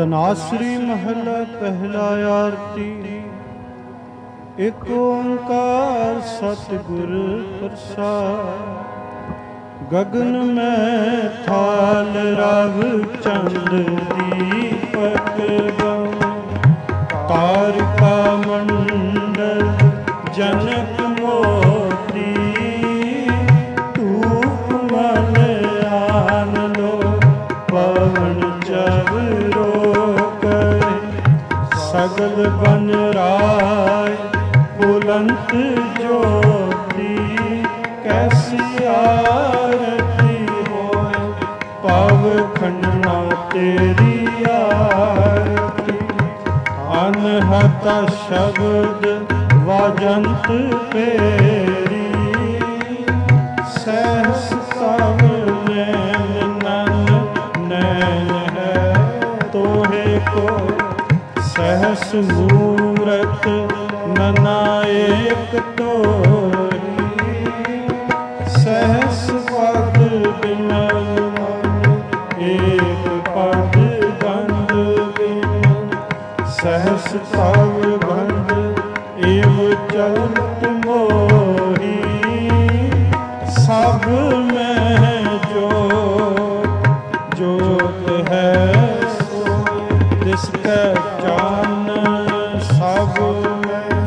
ਤਨਾਸਰੀ ਮਹਲਾ ਪਹਿਲਾ ਆਰਤੀ। ਇਕ ਓੰਕਾਰ ਸਤਿਗੁਰ ਪ੍ਰਸਾਦਿ। ਗਗਨ ਮੈਂ ਥਾਲ ਰਵ ਚੰਦ ਦੀਪਕ ਗਮ। ਤਾਰਿਕਾ ਮੰਡਲ ਜਨਕ ਮੋਤੀ। ਧੂਪ ਮਨ ਆਨ ਲੋ ਪਵਨ ਚਵਰੋ ਕਰੇ। ਸਗਲ ਬਨ ਰਾਏ ਬੁਲੰਦ ਜੋਤੀ। ਕੈਸੀ ਆਰਤੀ ਹੋਏ ਪਵ ਖੰਡਨਾ ਤੇਰੀ ਆਰਤੀ। ਅਨਹਤਾ ਸ਼ਬਦ ਵਾਜੰਤ ਪੇਰੀ। ਸਹਿਸ ਸਭ ਨੈਣ ਨਨ ਨੈਣ ਹੈ ਤੋਹੇ ਕੋ। ਸਹਿਸ ਮੂਰਤ ਨਨਾ ਏਕ ਤੋਰੀ। ਸਹਿਸ ਪਦ ਬਿਮਲ ਮਨ ਏਕ ਪਦ ਗੰਧ ਬਿਨ। ਸਹਿਸ ਤਵ ਗੰਧ ਏਵ ਚਲਤ ਮੋਹੀ। ਸਭ ਮੈਂ ਜੋਤ ਜੋਤ ਹੈ ਸੋਇ। ਤਿਸ ਕੈ ਚਾਨਣ ਸਭ ਮੈਂ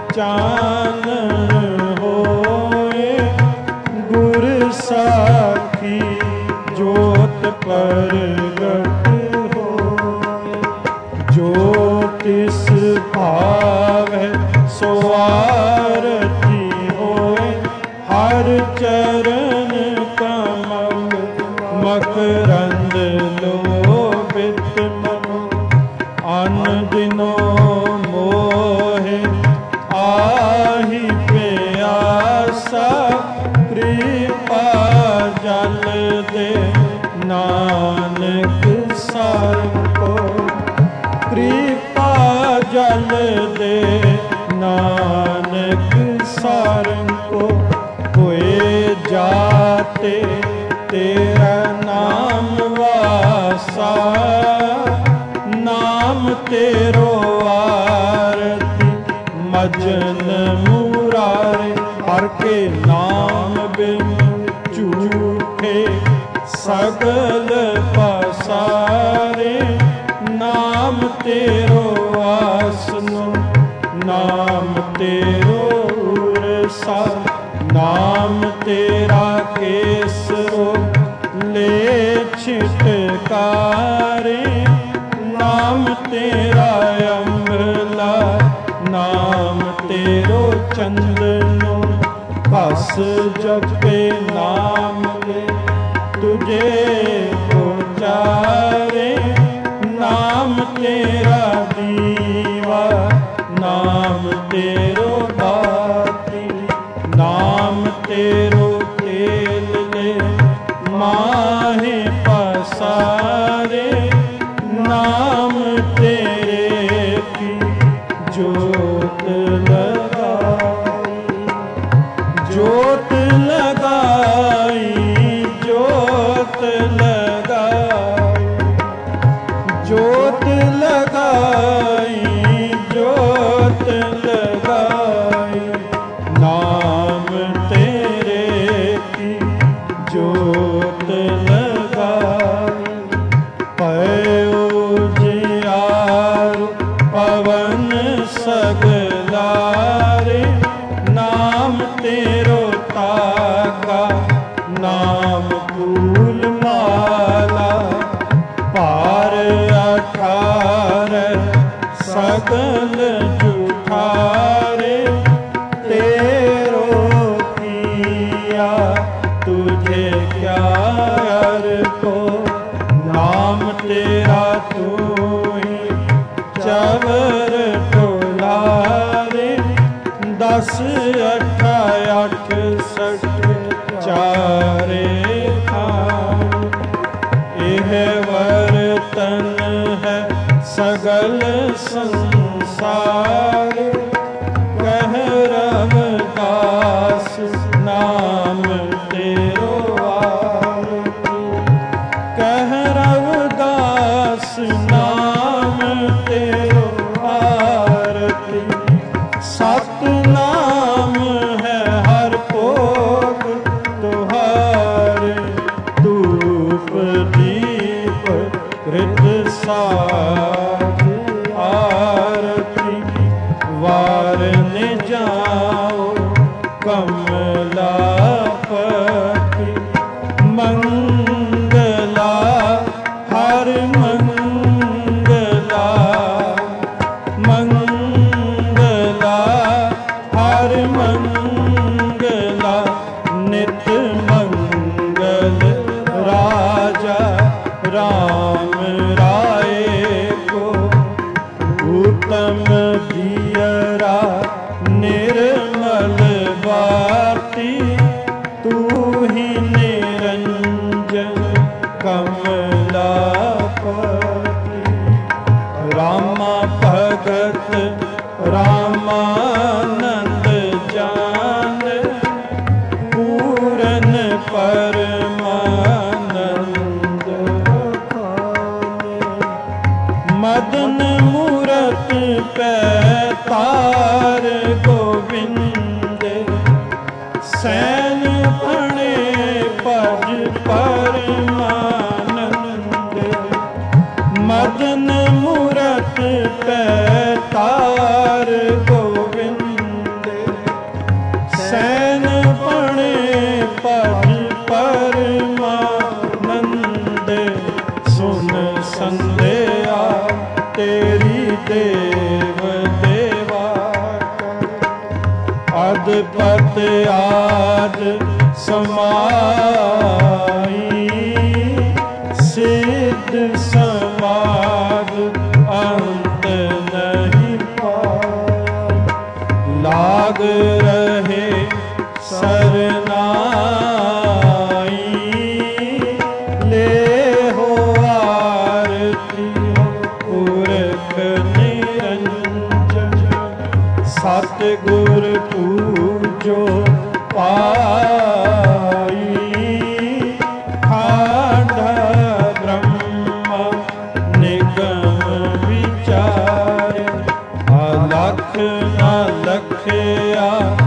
ਚਾਨਣ ਹੋਏ। ਗੁਰ ਸਾਖੀ ਜੋਤ ਪ੍ਰਗਟ ਹੋਏ। ਜੋ ਤਿਸ ਭਾਵੈ ਸੋ ਆਰਤੀ ਹੋਏ। ਹਰ ਚਰਨ ਕਮਲ ਮਕਰੰਦ ਲੋਭਿਤ ਮਨੋ। ਅਨ ਦਿਨੋ ਮੋਹਿ ਆਹੀ ਪਿਆਸਾ। ਕਿਰਪਾ ਜਲ ਦੇ ਨਾਨਕ ਸਾਰਿ ਕੋ। ਕਿਰਪਾ ਜਲ ਦੇ ਨਾਨਕ ਸਾਰਿ ਕੋ। ਹੋਏ ਜਾਤੇ ਤੇਰਾ ਨਾਮ ਵਾਸਾ। ਨਾਮ ਤੇਰੋ ਆਰਤੀ ਮਜਨ ਮੁਰਾਰੇ। ਹਰ ਕੇ ਨਾਮ ਬਿਨ ਝੂਠੇ ਸਗਲ ਪਸਾਰੇ। ਨਾਮ ਤੇਰੋ ਆਸਨੋ ਨਾਮ ਤੇਰੋ ਉਰਸਾ। ਨਾਮ ਤੇਰਾ ਕੇਸਰੋ ਲੈ ਛਿਟਕਾਰੇ। ਨਾਮ ਤੇਰਾ ਅੰਮ੍ਰਿਲਾ ਨਾਮ ਤੇਰੋ ਚੰਦਨੋ। ਬਸ ਜਪੇ ਨਾਮ ਲੈ ਤੁਝੇ ਉਚਾਰੇ। ਨਾਮ ਤੇਰਾ ਦੀਵਾ ਨਾਮ ਤੇਰੋ ਬਾਤੀ। ਨਾਮ ਤੇਰੋ ਤੇਲ ਲੈ ਮਾਹੇ ਪਸਾਰੇ। ਨਾਮ ਤੇਰੇ ਕੀ ਜੋਤ ਲਗਾਈ। ਜੋਤ ਲਗਾਈ ਜੋਤ ਲਗਾਈ। ਜੋਤ ਲਗਾਈ ਜੋਤ ਲਗਾਈ। ਨਾਮ ਤੇਰੇ ਕੀ ਜੋਤ ਲਗਾਈ। ਪਇਓ ਜਿਆਰ ਪਵਨ ਸਗਲਾਰੇ। ਨਾਮ ਤੇਰੋ ਤਾਕਾ ਨਾਮ ਫੂਲ ਮਾਲਾ। ਭਾਰ ਅਠਾਰ ਸਗਲ ਜੁਠਾਰੇ। ਤੇਰੋ ਕੀਆ ਤੁਝੇ ਕਿਆ ਅਰ ਕੋ। ਨਾਮ ਤੇਰਾ ਤੂੰ ਚਵਰ ਟੋਲਾਰੇ। 10 ਅਠਾ 68 ਚਾਰੇ ਖਾਨ। ਇਹ ਵਰਤਨ ਹੈ ਸਗਲ ਸੰਸਾਰ। ਕਹਿ ਰਵਿਦਾਸ ਨਾਮ ਤੇਰੋ ਆਰਤੀ। ਕਹਿ ਰਵਿਦਾਸ ਨਾਮ राम राय को उत्तम दियरा निर्मल बाती तू ही निरंजन कमलापति रामा भगत रामानंद जान पूरन परमानंद मदन मूरत पैतार गोविंद सैन फणे पज परमानंद मदन मूरत पैतार गोविंद सैन फणे पज परमानंद सुन संध्या तेरी देव देवा अदपत आद समाई सिद्ध समाद अंत नहीं पाए लाग रहे सरनाई ले हो आरती पुरख निरंजन सतगुर पूजो पाई खांडा ब्रह्म निगम विचार अलख न लखया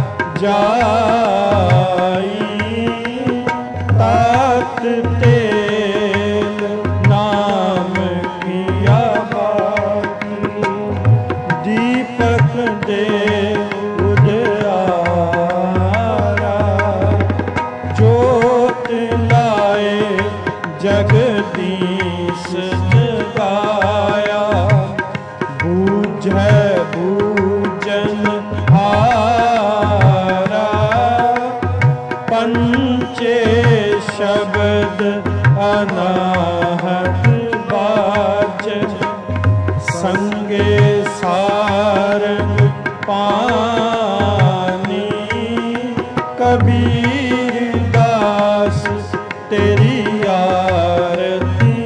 जाई तात तेल नाम किया बाकी दीपक दे उजियारा जोत लाए जगदीश जगाया बूझै बूझन हारा पंचे शब्द अनाहत बाज संगे सारंग पानी कबीर दास तेरी आरती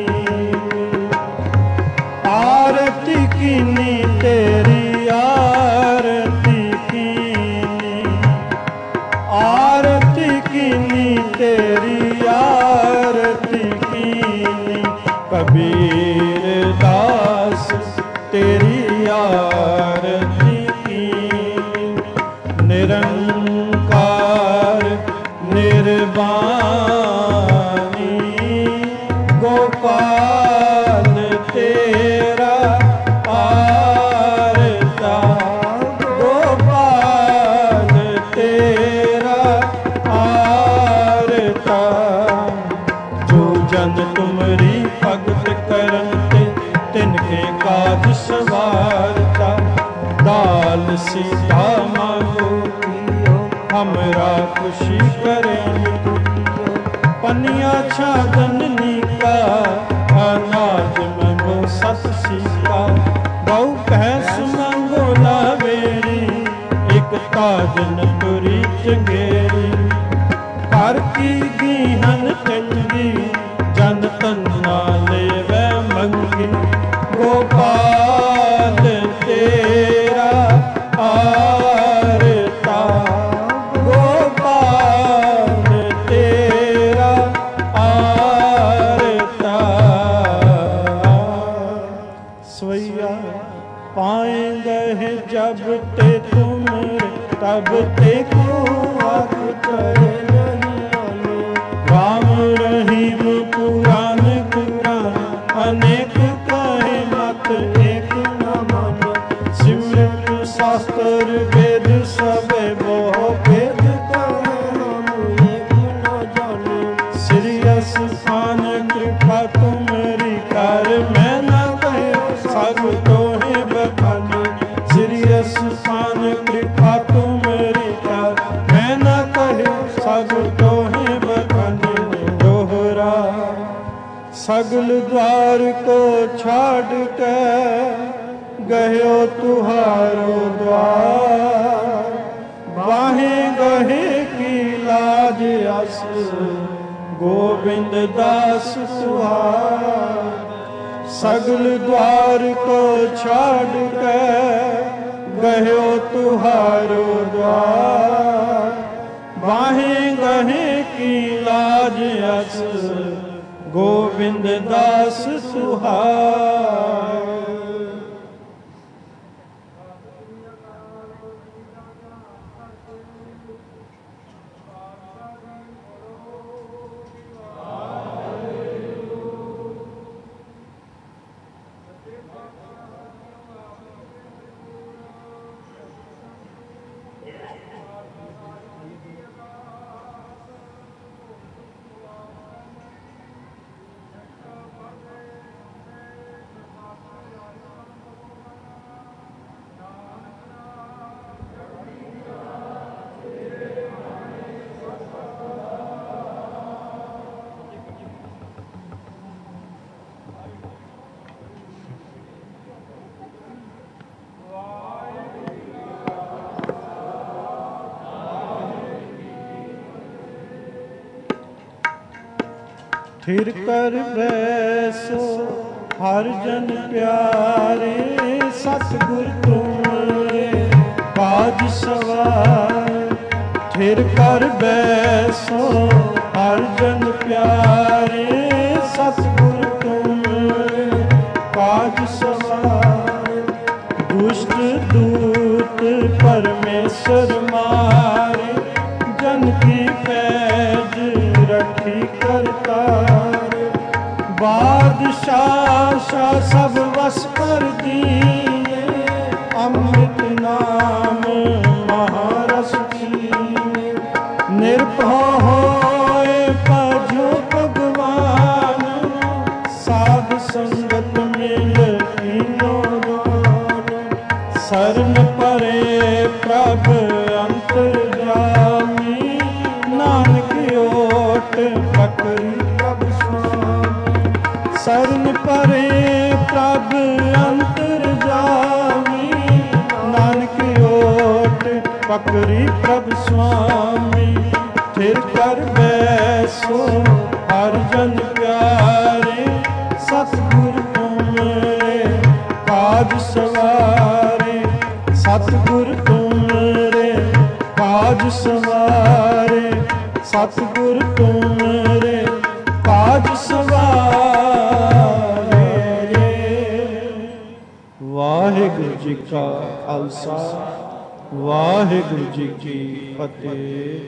कीनी तेरी आरती कीनी तेरी आरती कीनी कबीर दास तेरी आरती कीनी निरंकार निर्वाणी गोपाल तेरा आरता गोपाल तेरा आरता जो जन तुमरी भगत करते तिनके काज सवारता दाल सीधा मांगो हमरा खुशी करें पनिया छादनी का अनाज मंगो सत सीका बहु भैंस मंगो लावेरी एक ताजन तुरी चंगेरी कर की गीहन चंगी जन तन्ना लेवे मंगी गोपाल तेरा आरता गोपाल तेरा आरता स्वैया पाएंगे जब ते तुम तब ते को आग करे राम रहीम पुराण कुरान अनेक कहे मत एक न मन सिमरन शास्त्र वेद सब बहु वेद कहे हम एक न जाने श्रीयस स्थान कृपा तुमरी कर मैं न कहे सब तो है बखान श्रीयस स्थान कृपा तुमरी कर मैं न कहे सब तो है बखान दोहरा सगल द्वार को छाड़ के गयो तुहारो द्वार। बाहे गहे की लाज अस गोविंद दास सुहार। सगल द्वार को छाड़ के गयो तुहारो द्वार। बाहे गहे की लाज अस गोविंद दास सुहार। थिर कर बैसो हर जन प्यारे। सतगुर तुमरे काज सवार। थिर कर बैसो हर जन प्यारे। सतगुर तुमरे काज सवार। दुष्ट दूत परमेश्वर मारे। जन की पैज रखी करतार। बादशाह सब वस कर दिए। अमृत नाम महारस पीए। निर्भय होए भजो भगवान। साध संगत मिल तीनों दान। शरण परे प्रभ अंतर्यामी। नानक ओट पकड़ी प्रभ स्वामी। शरण परे प्रभ अंतर्यामी। नानक ओट पकड़ी प्रभ स्वामी। थिर कर बैसो हर जन प्यारे। सतगुर तुमरे काज सवारे। सतगुर तुमरे काज सवारे। सतगुर तुमरे काज सवारे। वाहिगुरु जी का खालसा वाहिगुरु जी की फतेह।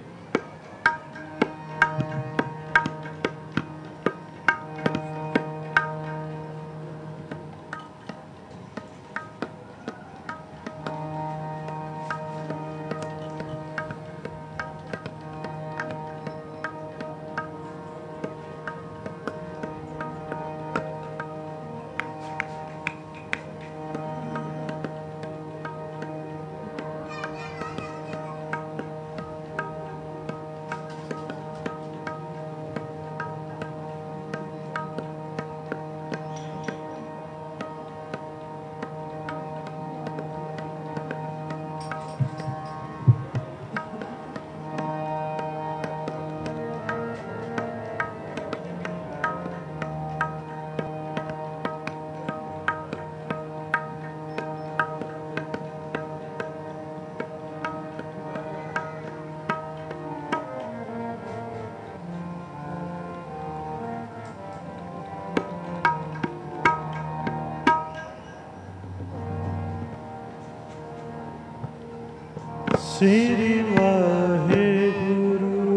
श्री वाहिगुरु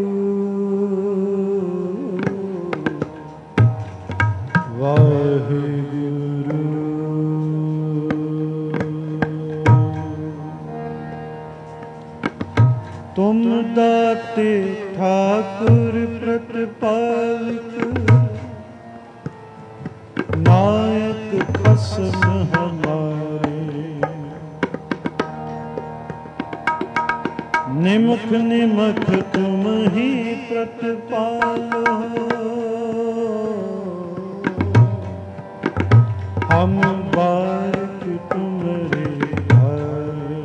वाहिगुरु। तुम दाते ठाकुर प्रतिपालक। नायक खसम हमारे। निमख निमख तुम ही प्रतिपालो। हम बारिक तुमरे आए।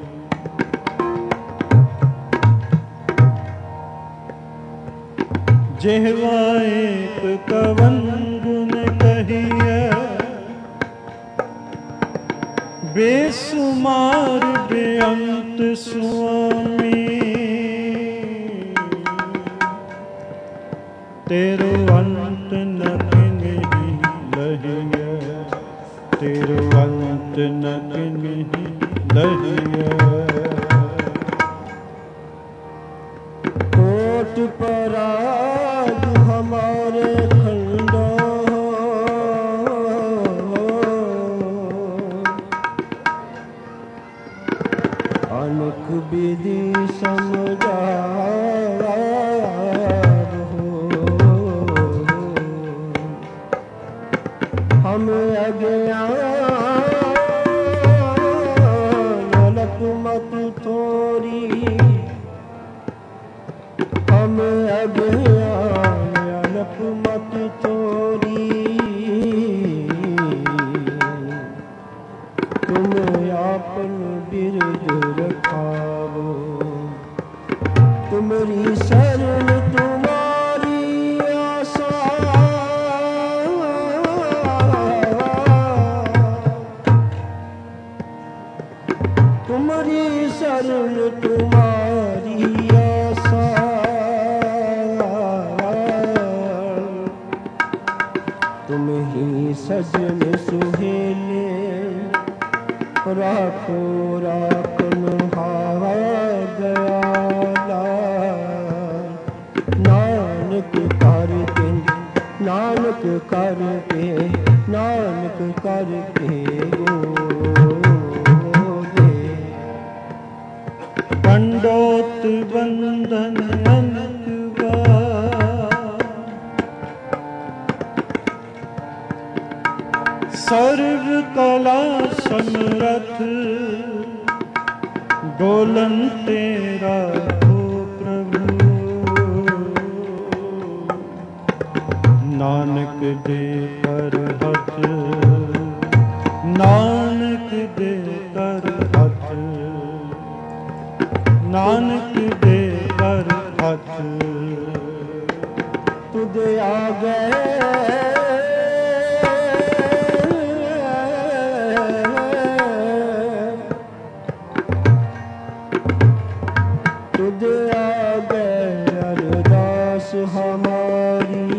जेहवा एक कवन गुण कहिए, बेसुमार बेअंत स्वामी। तेरो अंत न किन्हीं लहिए, तेरो अंत न किन्हीं लहिए। कोट पराग हमारे खंडो, अनक विधि समझार हो। हम अज्ञान मत थोरी, हम अज्ञान मत थोरी। तुम आपन बिरद रखावो, तुमरी शरण तुम्हारी आशा। तुमरी शरण तुम्हारी आशा। तुम ही सजन सुहेले, राखो राखन हारा दयाला। नानक करके, नानक करके, नानक करके गोदे। दंडोत बंदन अनंत सर्व कला समरथ, डोलन तेरा हो प्रभु। नानक दे कर हथ, नानक दे कर हथ, नानक दे कर हथ। तुझ आ गए अरदास हमारी।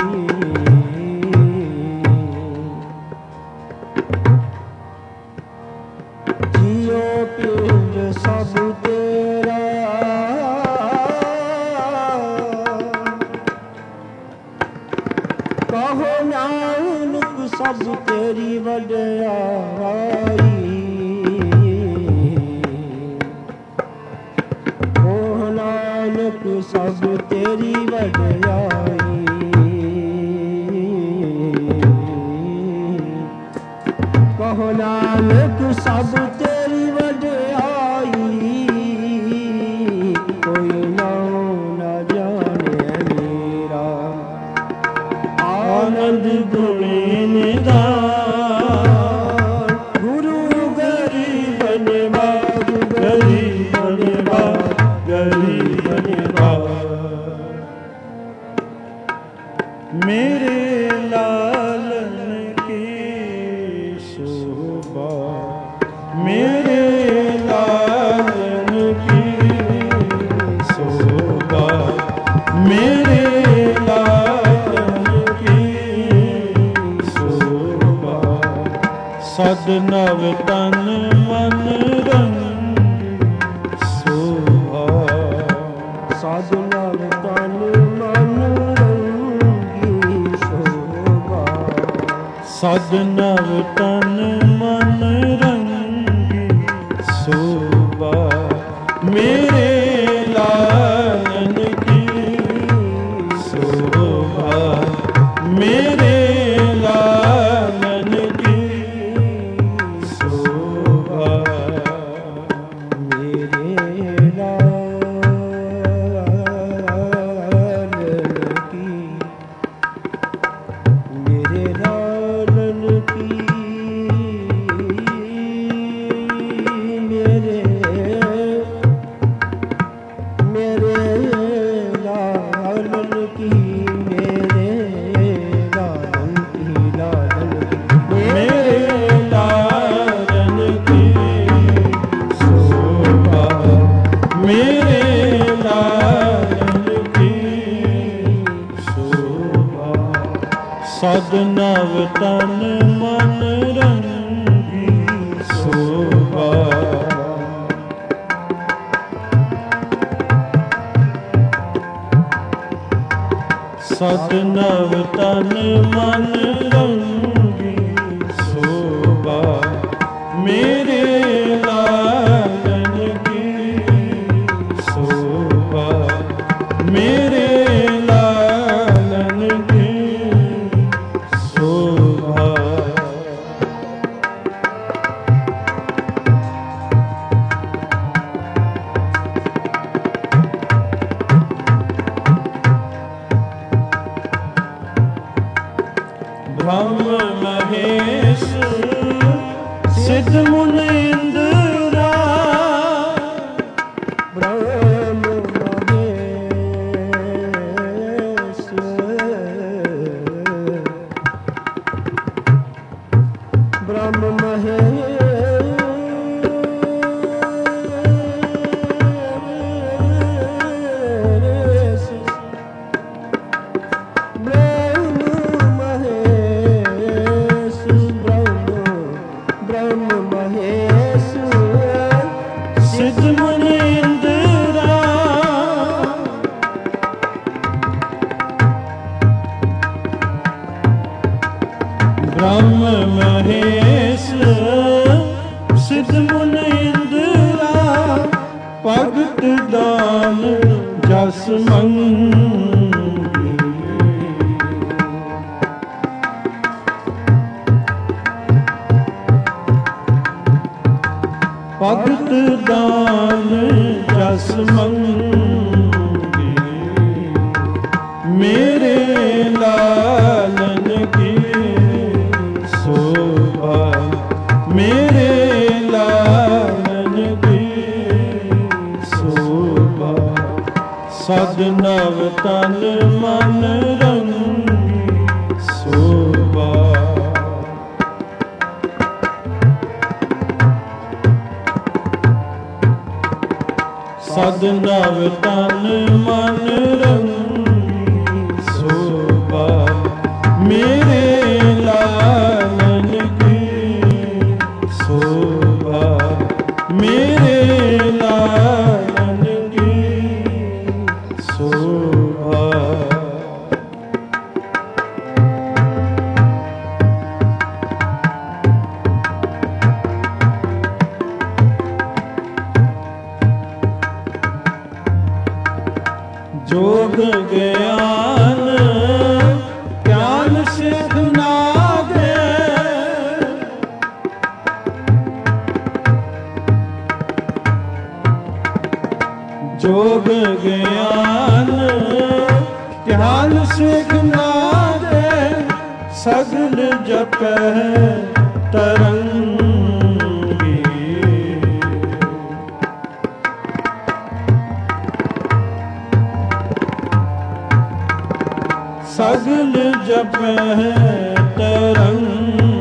जियो पिंड सब तेरा, कहो नानक सब तेरी वड्याई। सब तेरी वड्याई। कहो नानक सब तेरी वड्याई। कोई नाम न जाने मेरा, आनंद गुणी निधान। गुरु गरीब निवाज, गरीब निवाज, गरीब मेरे लालन की शोभा, मेरे लालन की शोभा, मेरे लालन की शोभा। सदनव तन मन रंग शोभा, सदनव तन मन सदनव तन मन रंगी शोभा। मेरे लालन की शोभा, मेरे लालन की शोभा। मेरे लालन की, मेरे लालन की ਸਦ ਨਵ ਤਨ ਮਨ ਰੰਗੀ ਸੋਭਾ। ਸਦ ਨਵ ਤਨ ਮਨ ਰੰਗੀ ਸੋਭਾ। ਮੇਰੇ ਲਾਲਨ ਕੀ ਸੋਭਾ। ਮੇਰੇ ਲਾਲਨ ਕੀ ਸੋਭਾ। ਬ੍ਰਹਮ ਮਹੇਸ਼ ਸਿੱਧ ਮੁਨ ਇੰਦਰਾ। ਬ੍ਰਹਮ ਮਹੇਸ਼ ਬ੍ਰਹਮ ਮਹੇਸ਼ ਸਿੱਧ ਮੁਨ ਇੰਦਰਾ। ਬ੍ਰਹਮ ਮਹੇਸ਼ ਸਿੱਧ ਮੁਨ ਇੰਦਰਾ। ਭਗਤ ਦਾਨ ਜਸ ਮੰਗੀ। ਭਗਤ ਦਾਨ ਜਸ ਮੰਗੀ। ਮੇਰੇ ਲਾਲਨ ਕੀ ਸੋਭਾ। ਮੇਰੇ ਲਾਲਨ ਕੀ ਸੋਭਾ। ਸਦ ਨਵ ਤਨ ਮਨ ਰੰਗੀ ਸੋਭਾ। ਸਦ ਨਵ ਤਨ ਮਨ ਰੰਗੀ ਸੋਭਾ। ਮੇਰੇ ਲਾਲਨ ਕੀ ਸੋਭਾ। ਮੇਰੇ ਲਾਲਨ ਕੀ ਸੋਭਾ। ਜੋਗ ਗਿਆਨ ਗਿਆਨ ਸਿੱਖ ਨਾਗੇ। ਜੋਗ ਗਿਆਨ ਗਿਆਨ ਸਿੱਖ ਨਾਗੇ। ਸਗਲ ਜਪੈ ਤਰੰਗੀ। ਸਗਲ ਜਪੈ ਤਰੰਗੀ।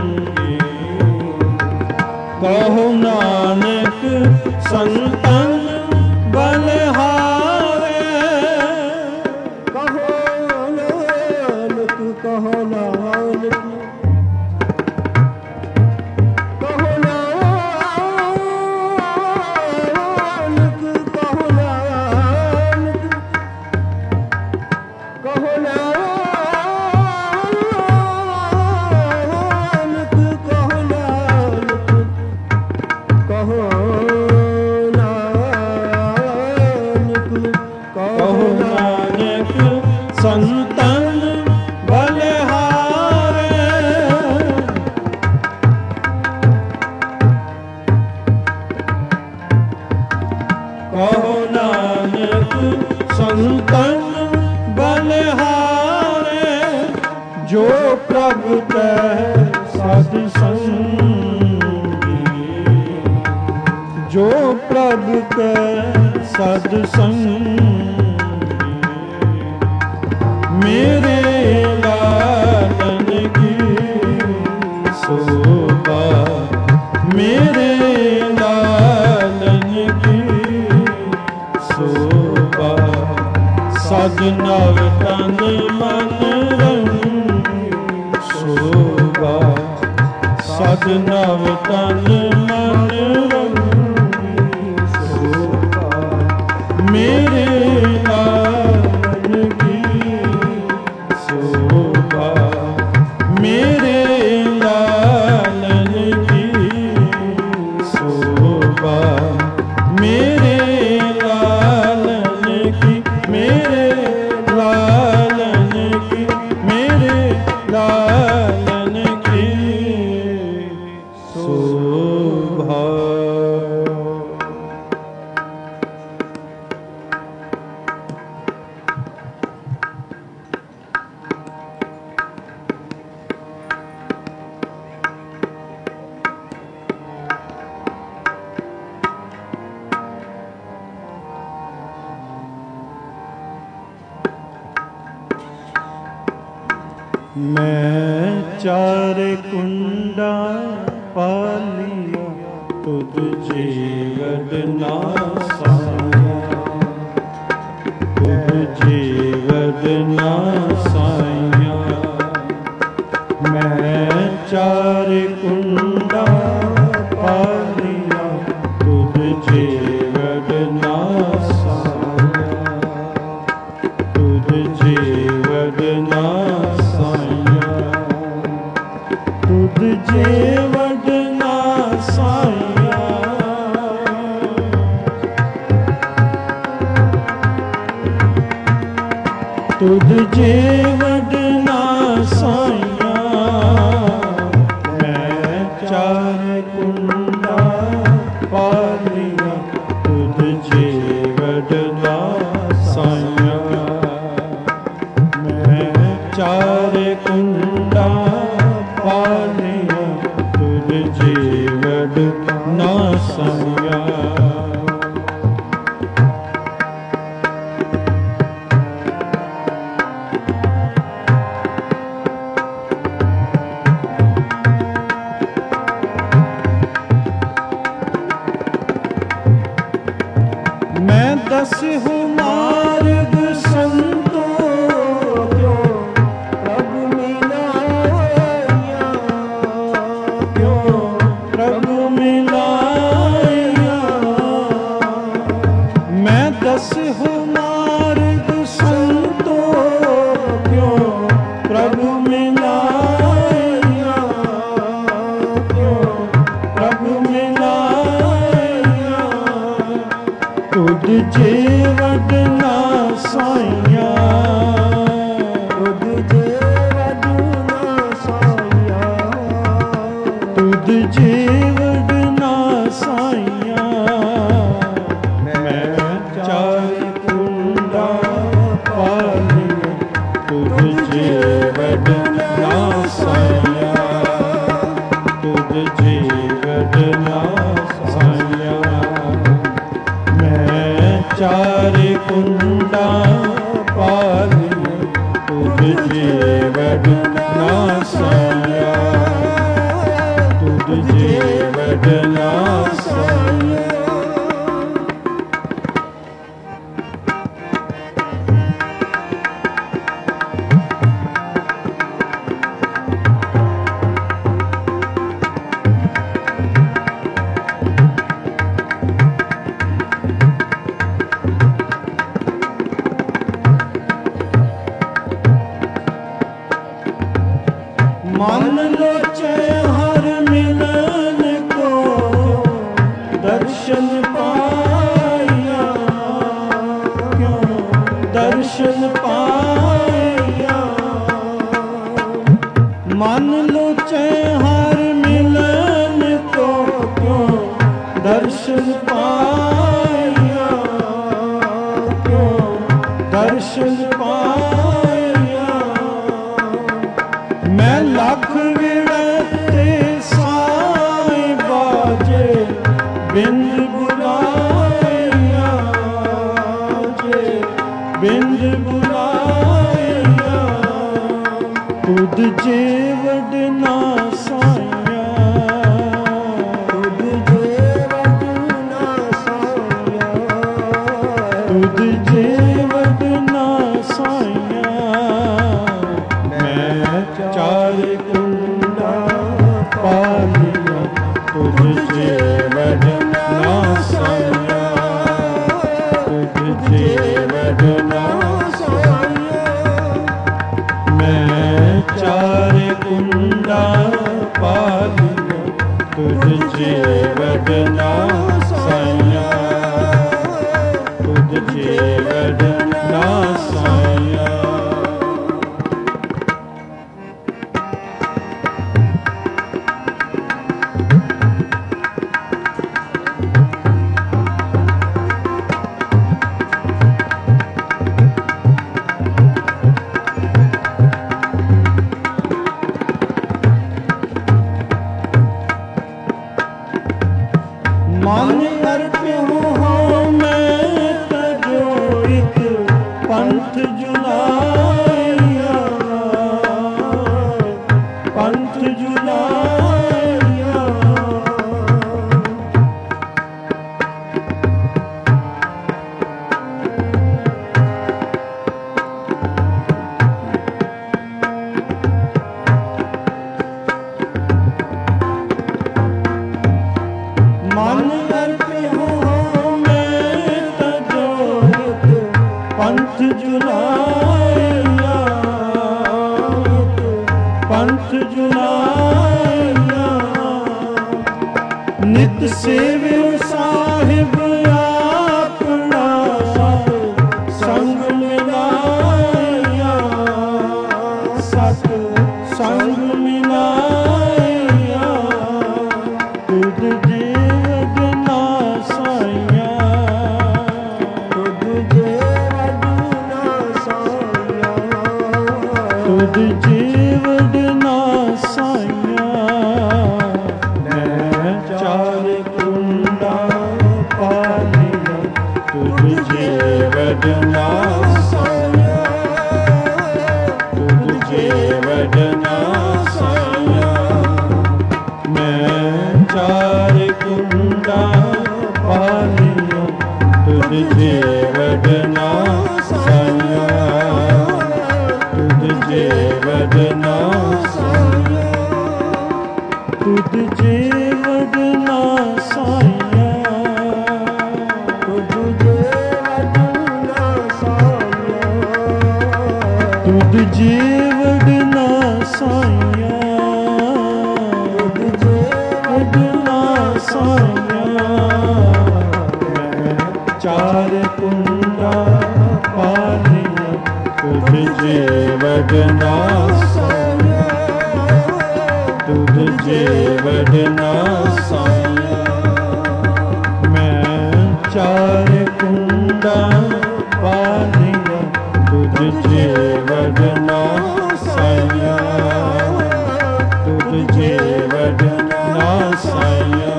ਕਹੋ ਨਾਨਕ ਸੰਤਨ ਬਲਿਹਾਰੇ। ਕਹੋ ਨਾਨਕ ਕਹੋ ਨਾਨਕ ਕਹੋ ਨਾਨਕ ਕਹੋ ਨਾਨਕ ਕਹੋ ਨਾਨਕ ਕਹੋ ਨਾਨਕ ਕਹੋ ਕਹੋ ਨਾਨਕ ਸੰਤਨ ਬਲਿਹਾਰੇ। ਕਹੋ ਨਾਨਕ ਸੰਤਨ ਬਲਿਹਾਰੇ। ਜੋ ਪ੍ਰਭ ਕੈ ਸਦ ਸੰਗੀ। ਜੋ ਪ੍ਰਭ ਕੈ ਸਦ ਸੰਗੀ। ਮੇਰੇ ਲਾਲਨ ਕੀ ਸੋਭਾ। ਮੇਰੇ ਲਾਲਨ ਕੀ ਸੋਭਾ। ਸਦ ਨਵ ਤਨ ਮਨ ਰੰਗੀ ਨਵ ਤਨ ਮਨ ਰੰਗੀ ਸੋਭਾ ਮੇਰੇ ਲਾਲਨ ਕੀ ਸੋਭਾ ਮੇਰੇ ਲਾਲਨ ਕੀ ਸੋਭਾ ਮੇਰੇ ਲਾਲਨ ਕੀ ਮੇਰੇ ਲਾਲਨ ਕੀ ਮੇਰੇ ਲਾਲਨ ਕੀ ਸੋਭਾ। मैं चार कुंडा पालिया तुझ जीवद नासाया तुझ जीवद नासाया मैं चार कुंडा पालिया तुझ जीवद नासाया तुझ जीवद नासाया तुझ जीवद नासाया तुझ जीवद नासाया मैं चार कुंडा पालिया तुझ जीवद नासाया मैं चार कुंडा पालिया तुझ जीवद नासाया। मैं दस हूँ मार्ग संतो क्यों प्रभु मिलाया क्यों प्रभु मिलाया मैं दस हूँ मार्ग संतो क्यों प्रभु मिलाया क्यों प्रभु मिलाया तुझ जीवद नासाया तुझ जीवद नासाया तुझ जीवद नासाया मैं चार कुंडा पालिया तुझ जीवद नासाया तुझ जीवद नासाया चार कुंडा पालिया तुझ जीवद नासाया तुझ जीवद नासाया। मन लोचे हर मिलन को दर्शन पाया क्यों दर्शन पाया मन लोचे हर मिलन को क्यों दर्शन पाया क्यों दर्शन पाया मैं लख विड़ते साईं बाजे बिंद बुलाया जे बिंद बुलाया तुझ जीवद नासाया तुझ जीवद नासाया तुझ जीवद नासाया मैं चार कुंडा पालिया ਕੁੰਡਾ ਪਾਲਿਓ ਤੁਧ ਜੀਵਨ ਨਾ ਸਾਇਆ ਤੁਧ ਜੀਵਨ ਨਾ ਸਾਇਆ ਮਨ ਅਰਪਿਉ ਹਉ ਮੈਂ ਤਜੋ ਇਕ ਪੰਥ ਜੁਲਾਇਆ ਪੰਥ ਜੁਲਾਇਆ ਮਨ ਅਰਪਿਉ ਹਉ ਮੈਂ ਤਜੋ ਇਕ ਪੰਥ ਜੁਲਾਇਆ ਪੰਥ ਜੁਲਾਇਆ ਨਿਤ ਸੇਵਿਉ ਸਾਹਿਬ ਆਪਣਾ ਸਤ ਸੰਗ ਮਿਲਾਇਆ ਸਤ ਸੰਗ ਮਿਲਾਇਆ ਤੁਧ ਜੀਵਨ ਨਾ ਸਾਇਆ ਤੁਧ ਜੀਵਨ ਨਾ ਸਾਇਆ ਤੁਧ ਜੀਵਨ ਨਾ ਸਾਇਆ ਮੈਂ ਚਾਰ ਕੁੰਡਾ ਪਾਲਿਆ ਤੁਧ ਜੀਵਨ ਨਾ ਸਾਇਆ ਤੁਧ ਜੀਵਨ ਨਾ ਸਾਇਆ ਮੈਂ ਚਾਰ ਕੁੰਡਾ ਪਾਲਿਓ ਤੁਧ ਜੀਵਨ ਨਾ ਸਾਇਆ ਤੁਧ ਜੀਵਨ ਨਾ ਸਾਇਆ ਤੁਧ ਜੀਵਨ ਨਾ ਸਾਇਆ ਤੁਧ ਜੀਵਨ ਨਾ ਸਾਇਆ ਤੁਧ ਜੀਵਨ ਨਾ ਸਾਇਆ ਚਾਰ ਕੁੰਡਾ ਪਾਲਿਆ ਤੁਧ ਜੀਵਨ ਨਾ ਸਾਇਆ ਤੁਧ ਜੀਵਨ ਨਾ ਸਾਇਆ ਮੈਂ ਚਾਰ ਕੁੰਡਾ ਪਾਲਿਆ ਤੁਧ ਜੀਵਨ ਨਾ ਸਾਇਆ ਤੁਧ ਜੀਵਨ ਨਾ ਸਾਇਆ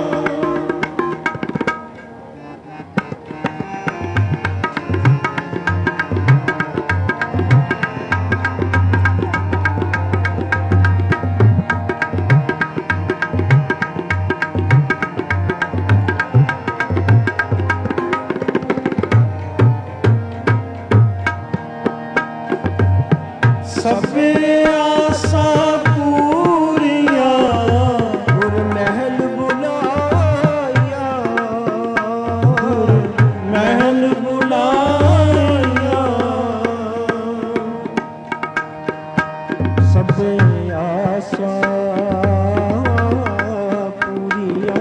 ਸਭੇ ਆਸਾਂ ਪੂਰੀਆਂ ਗੁਰ ਮਹਿਲ ਬੁਲਾਇਆ ਗੁਰ ਮਹਿਲ ਬੁਲਾਇਆ ਸਭੇ ਆਸਾਂ ਪੂਰੀਆਂ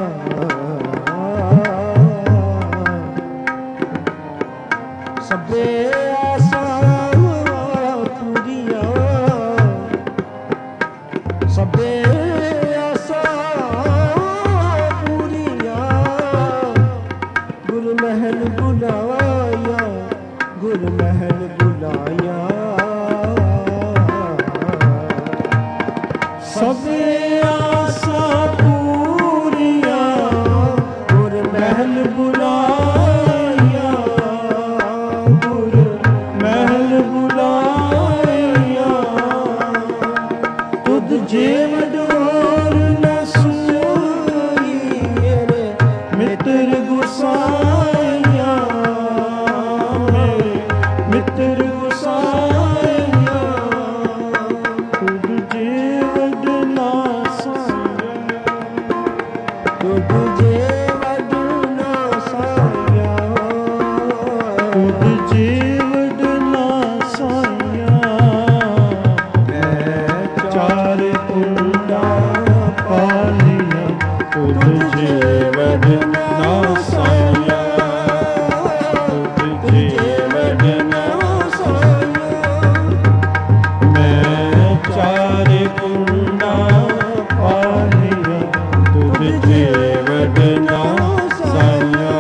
ਸਭੇ ਆਸਾਂ ਸਭੇ ਆਸਾਂ ਪੂਰੀਆਂ ਗੁਰ ਮਹਿਲ ਬੁਲਾਇਆ ਗੁਰ ਮਹਿਲ ਬੁਲਾਇਆ ਸਭੇ ਆਸਾਂ ਪੂਰੀਆਂ ਗੁਰ ਮਹਿਲ ਬੁਲਾਇਆ ਗੁਰ ਮਹਿਲ ਬੁਲਾਇਆ ਤੁਧ ਜੀਵਨ ਹੋਰ ਨ ਸੋਈ ਮੇਰੇ ਮਿੱਤਰ ਗੁਸਾਇਆ ਮੇਰੇ ਮਿੱਤਰ ਗੁਸਾਇਆ ਤੁਧ ਜੀਵਨ ਨਾ ਸਾਇਆ ਤੁਧ ਜੀਵਨ ਨਾ ਸਾਇਆ ਤੁਧ ਜੀਵਨ ਨਾ ਸਾਇਆ ਮੈਂ ਕੁੰਡਾ ਪਾਲਿਆ ਤੁਧ ਜੇ ਵਡਨਾ ਸਾਇਆ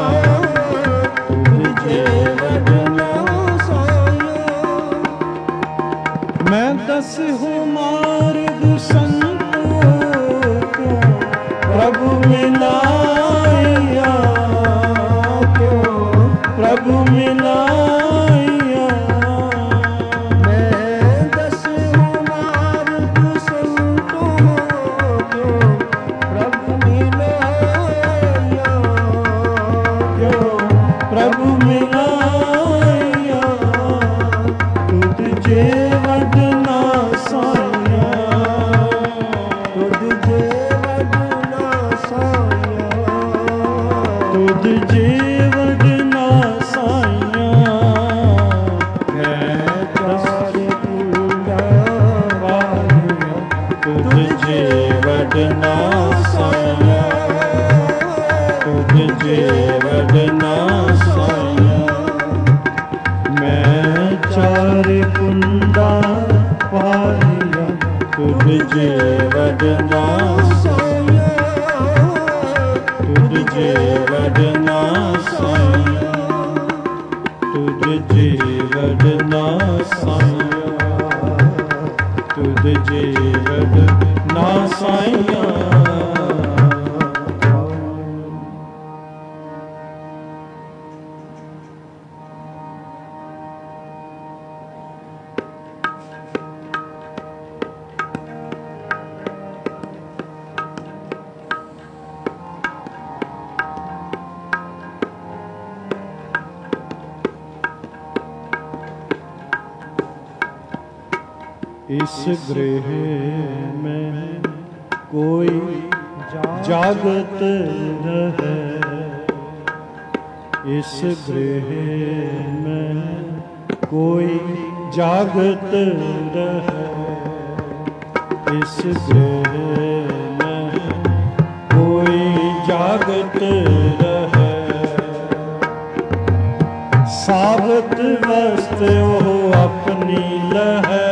ਤੁਧ ਜੇ ਵਡਨਾ ਸਾਇਆ ਮੈਂ ਦਸਹੁ ਮਾਰਗ ਸੰਤੋ ਕਿਉ ਪ੍ਰਭੂ ਮਿਲਾਇਆ ਕਿਉ ਪ੍ਰਭੂ ਮਿਲਾਇਆ ਮੈਂ ਦਸਹੁ ਮਾਰਗ ਸੰਤੋ ਕਿਉ ਪ੍ਰਭੂ ਮਿਲਾਇਆ ਕਿਉ ਪ੍ਰਭੂ ਮਿਲਾਇਆ ਤੁਧ ਜੇ ਵਡਨਾ ਸਾਇਆ ਤੁਧ ਜੇ ਵਡਨਾ ਸਾਇਆ ਤੁਧ ਜੇ ਵਡਨਾ ਸਾਇਆ ਹੈ ਚਾਰ ਕੁੰਡਾ ਵਾਲਿਆ ਤੁਧ ਜੇ ਵਡਨਾ ਸਾਇਆ ਤੁਧ ਜੇ ਵਡਨਾ ਸਾਇਆ ਮੈਂ ਚਾਰ ਕੁੰਡਾ ਪਾਲਿਆ ਤੁਧ ਜੇ ਵਡਨਾ ਸਾਇਆ ਤੁਧ ਜੇ ਵਡਨਾ ਸਾਇਆ ਤੁਧ ਜੇ ਵਡਨਾ ਸਾਇਆ ਤੁਧ ਜੇ ਵਡਨਾ ਸਾਇਆ इस गृह में कोई जागत रहे इस गृह में कोई जागत रहे इस गृह में कोई जागत रहे साबत वस्त वो अपनी लहै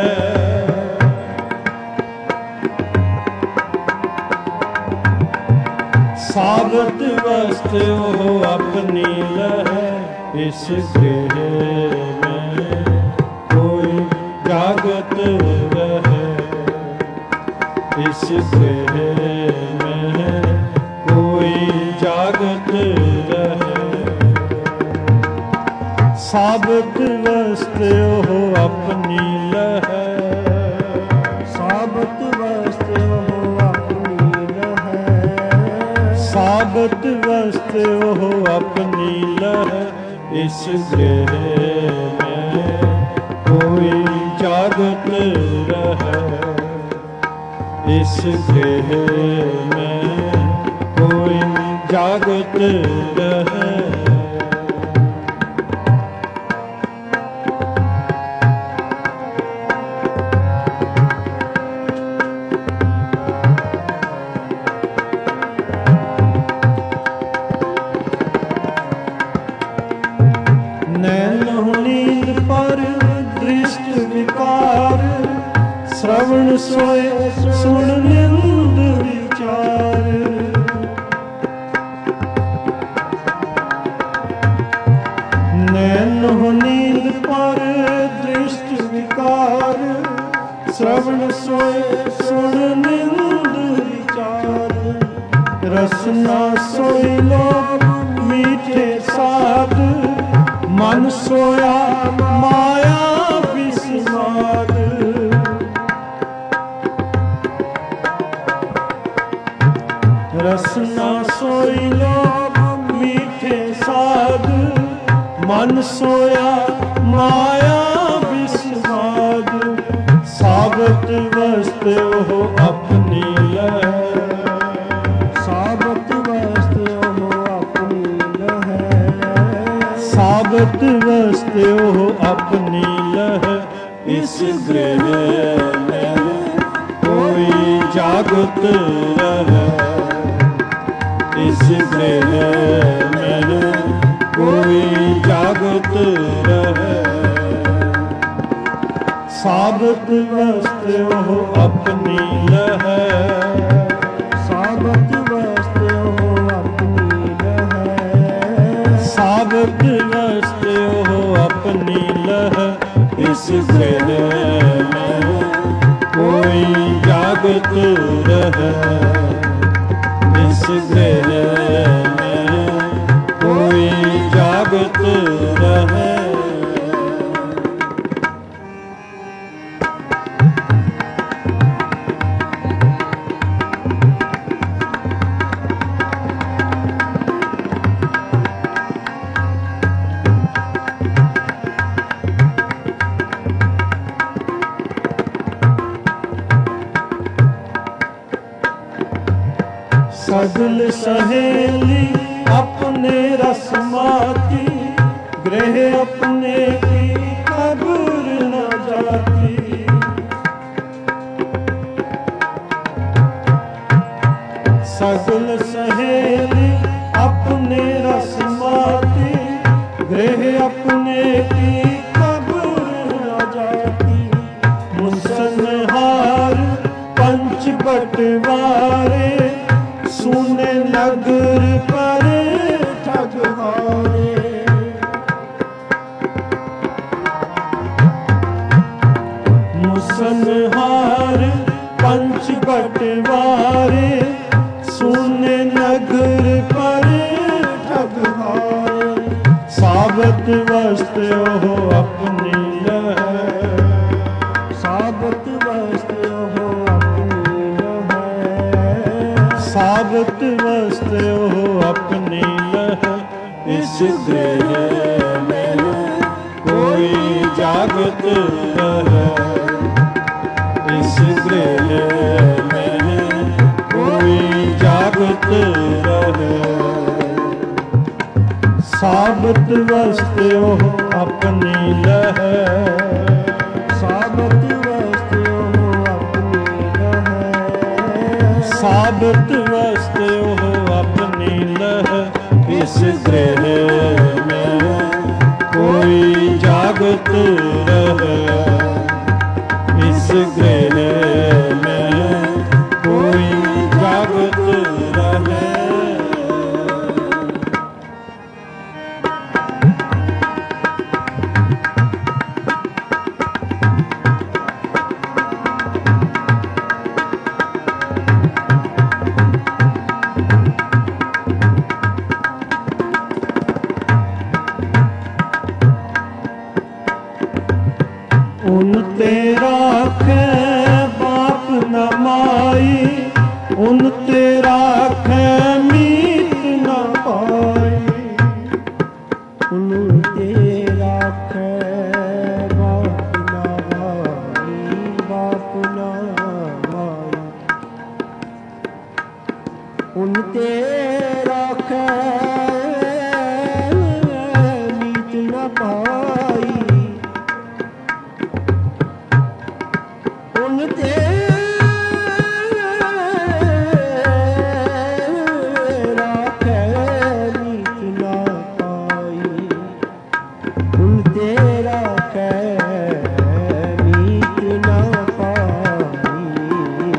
साबत वस्त वो अपनी लहै इस गृह में कोई जागत रहे इस गृह में कोई जागत रहे साबत वस्त वो अपनी लहै साबत वस्त हो अपनी लहै साबत वस्त वो अपनी लहै इस गृह में कोई जागत रहे इस गृह में कोई जागत रहे श्रवण सोए सुन निंद विचार नैन हो नींद पर दृष्ट विकार श्रवण सोए सुन निंद विचार रसना सोई लोग मीठे साध मन सोया माया विस्माद रसना सोई लोग मीठे साध मन सोया माया विस्माद साबत वस्त हो अपनी लहै साबत वस्त हो अपनी लहै साबत वस्त हो अपनी लहै इस गृह में कोई जागत रहे इस गृह में कोई जागत रहे ਸਾਬਤ ਵਸਤ ਉਹ ਆਪਣੀ ਲਹੈ, ਸਾਬਤ ਵਸਤ ਉਹ ਆਪਣੀ ਲਹੈ, ਸਾਬਤ ਵਸਤ ਉਹ ਆਪਣੀ ਲਹੈ। ਇਸ ਗ੍ਰਹਿ ਮੈਂ ਕੋਈ ਜਾਗਤ ਰਹੈ, ਇਸ ਗ੍ਰਹਿ ਮੈਂ ਕੋਈ ਜਾਗਤ ਰਹੈ। सगल सहेली अपने रस्माती, गृह अपने की खबर न जाती। सगल सहेली अपने रस्माती, गृह अपने की खबर न जाती। मुसनहार पंच बटवारे, सुने नगर पर ठगहारे। मुसनहार पंच बटवारे, सुने नगर पर ठगहारे। साबत वस्त ओह अपनी लहै, साबत वस्त ओह अपनी लहै, साबत वस्त ओह अपनी लहै। इस गृह में कोई जागत रहै, इस गृह में कोई जागत रहै। साबत वस्त ओह अपनी लहै, साबत वस्त ओह अपनी लहै, साबत वस्त ओह अपनी लहै। इस गृह में कोई जागत रहै, इस गृह में कोई जागत रहै। उन ते राखै बाप न माई, उन ते राखै मीत न पाई। उन ते राखै बाप न माई, बाप न माई। उन ते राखै मीत न पाई। उन ते राखै मीत न पाई, उन ते राखै मीत न पाई।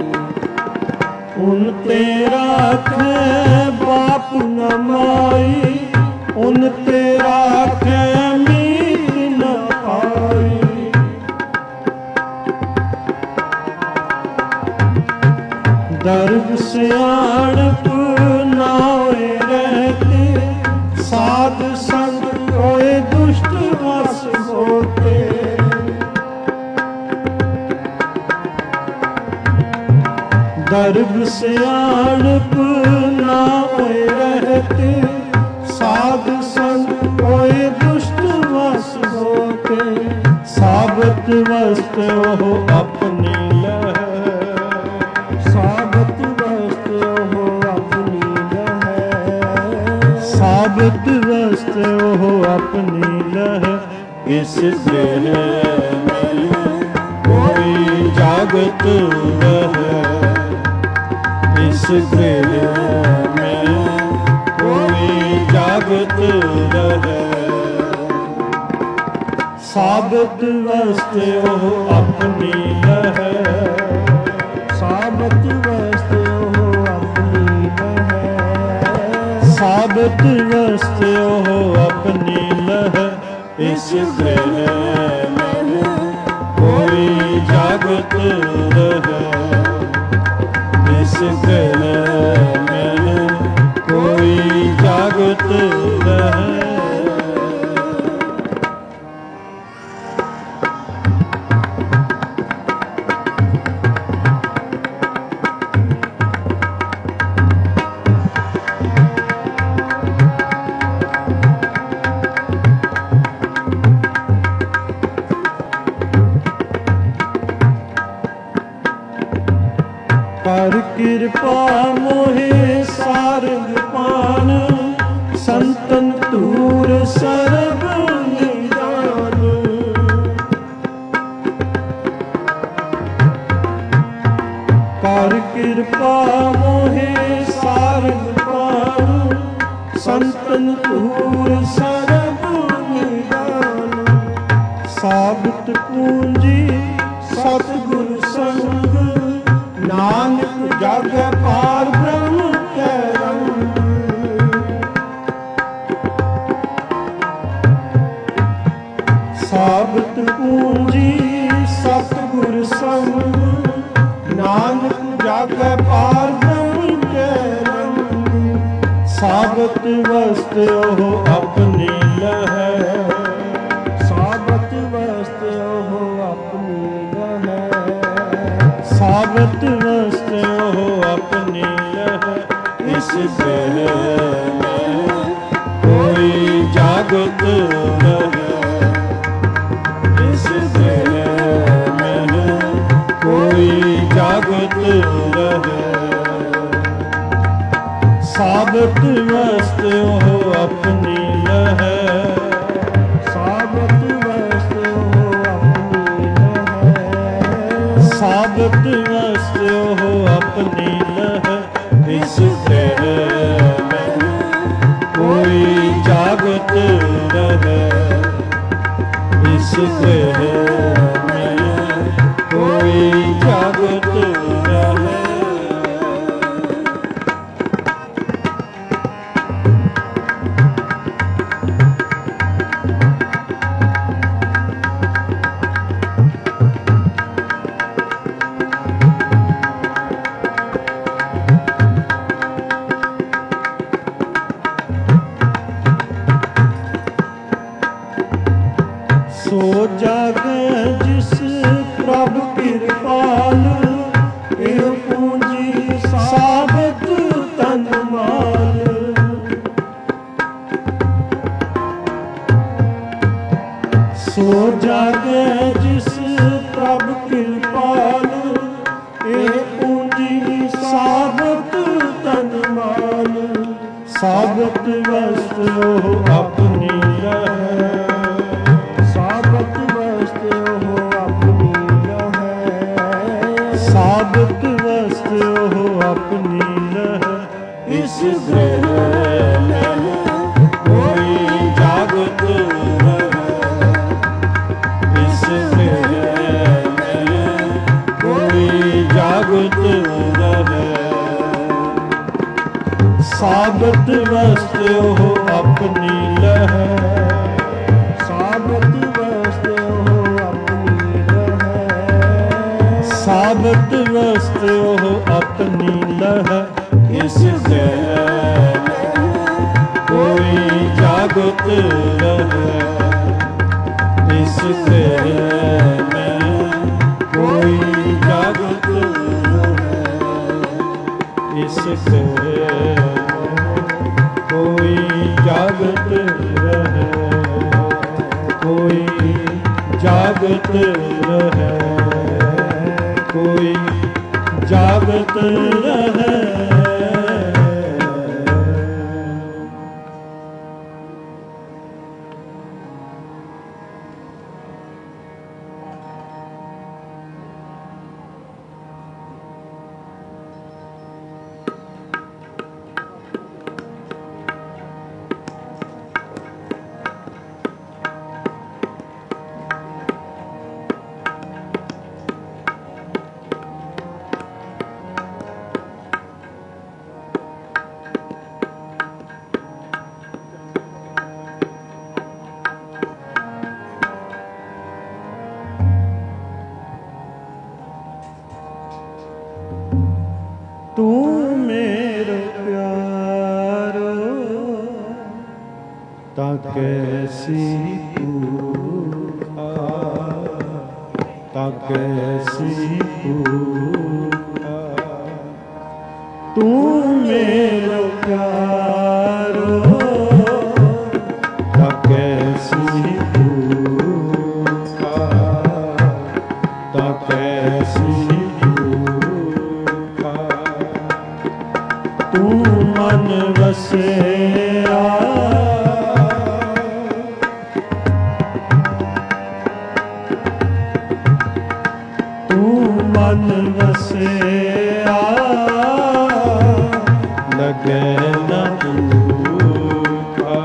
उन ते राखै बाप न माई, उन ते राखै मीत न पाई। दर्द सियाणप ना होए रहते, साध संग होए दुष्ट वश होते। दर्द सियाणप ना होए रहते, साध संग होए दुष्ट वश होते। साबत वस्त ओह अपनी लहै, साबत वस्त ओह अपनी लहै, साबत वस्त ओह अपनी लहै। इस गृह में कोई जागत रहै, इस गृह में कोई जागत रहै। ਸਾਬਤ ਵਸਤ ਉਹ ਆਪਣੀ ਲਹੈ, ਸਾਬਤ ਵਸਤ ਉਹ ਆਪਣੀ ਲਹੈ, ਸਾਬਤ ਵਸਤ ਉਹ ਆਪਣੀ ਲਹੈ। ਇਸ ਗ੍ਰਹਿ ਮਹਿ ਕੋਈ ਜਾਗਤ ਰਹੈ, ਇਸ ਗ੍ਰਹਿ ਮਹਿ ਕੋਈ ਜਾਗਤ ਰਹੈ। ਕਰ ਕਿਰਪਾ ਮੋਹਿ ਸਾਰੰਗ ਪਾਨ, ਸੰਤਨ ਧੂਰ ਸਰਬ ਨਿਦਾਨ। ਕਰ ਕਿਰਪਾ ਮੋਹਿ ਸਾਰੰਗ ਪਾਨ, ਸੰਤਨ ਧੂਰ ਸਰਬ ਨਿਦਾਨ। ਸਾਬਤ ਪੂੰਜੀ ਸਤਿਗੁਰ ਸੰਗ, ਨਾਨਕ ਜਗ ਪਾਰ ਬ੍ਰਹਮ ਕੈ ਰੰਗ। ਸਾਬਤ ਪੂੰਜੀ ਸਤਿਗੁਰ ਸੰਗ, ਨਾਨਕ ਜਗ ਪਾਰ ਬ੍ਰਹਮ ਕੈ ਰੰਗ। ਸਾਬਤ ਵਸਤ ਉਹ ਆਪਣੀ ਲਹੈ, ਸਾਬਤ ਵਸਤ ਉਹ ਆਪਣੀ ਲਹੈ, ਸਾਬਤ ਵਸਤ ਉਹ ਆਪਣੀ ਲਹੈ। ਇਸ ਗ੍ਰਹਿ ਮਹਿ ਕੋਈ ਜਾਗਤ ਰਹੈ, ਇਸ ਗ੍ਰਹਿ ਮਹਿ ਕੋਈ ਜਾਗਤ ਰਹੈ। ਸਾਬਤ ਵਸਤ ਉਹ ਆਪਣੀ ਲਹੈ, ਸਾਬਤ ਵਸਤ ਉਹ ਆਪਣੀ ਲਹੈ, ਸਾਬਤ ਵਸਤ ਉਹ ਆਪਣੀ ਲਹੈ। ਇਸ ਗ੍ਰਹਿ ਮਹਿ ਕੋਈ ਜਾਗਤ ਰਹੈ, ਇਸ ਗ੍ਰਹਿ ਮਹਿ ਕੋਈ ਜਾਗਤ ਰਹੈ। ਸੋ ਜਾਗੈ ਜਿਸ ਪ੍ਰਭ ਕਿਰਪਾਲ, ਇਹ ਪੂੰਜੀ ਸਾਬਤ ਤਨ ਮਾਲ। ਸੋ ਜਾਗੈ ਜਿਸ ਪ੍ਰਭ ਕਿਰਪਾਲ, ਇਹ ਪੂੰਜੀ ਸਾਬਤ ਤਨ ਮਾਲ। ਸਾਬਤ ਵਸਤ ਉਹ ਆਪਣੀ ਲਹੈ, ਸਾਬਤ ਵਸਤ ਉਹ ਆਪਣੀ ਲਹੈ, ਸਾਬਤ ਵਸਤ ਉਹ ਆਪਣੀ ਲਹੈ। ਇਸ ਗ੍ਰਹਿ ਮਹਿ ਕੋਈ ਜਾਗਤ ਰਹੈ, ਇਸ ਗ੍ਰਹਿ ਮਹਿ ਕੋਈ ਜਾਗਤ ਰਹੈ। ਸਾਬਤ ਵਸਤ ਉਹ ਆਪਣੀ ਲਹੈ, ਸਾਬਤ ਵਸਤ ਉਹ ਆਪਣੀ ਲਹੈ, ਸਾਬਤ ਵਸਤ ਉਹ ਆਪਣੀ ਲਹੈ। ਇਸ ਗ੍ਰਹਿ ਕੋਈ ਜਾਗਤ ਰਹੈ, ਇਸ ਗ੍ਰਹਿ ਮਹਿ ਕੋਈ ਜਾਗਤ ਰਹੈ, ਇਸ ਗ੍ਰਹਿ ਕੋਈ ਜਾਗਤ ਰਹੈ, ਕੋਈ ਜਾਗਤ ਰਹੈ, ਕੋਈ ਜਾਗਤ ਰਹੈ। ਕੈਸੀ ਭੂਖਾ, ਤਾ ਕੈਸੀ ਭੂਖਾ, ਤੂੰ ਮੇਰਾ ਪਿਆਰੋ, ਤਾ ਕੈਸੀ ਭੂਖਾ, ਤਾ ਕੈਸੀ ਭੂਖਾ, ਤੂੰ ਮਨ ਵਸਿਆ, ਮਨ ਵਸਿਆ, ਲਗੇ ਨਾ ਦੁਖਾ,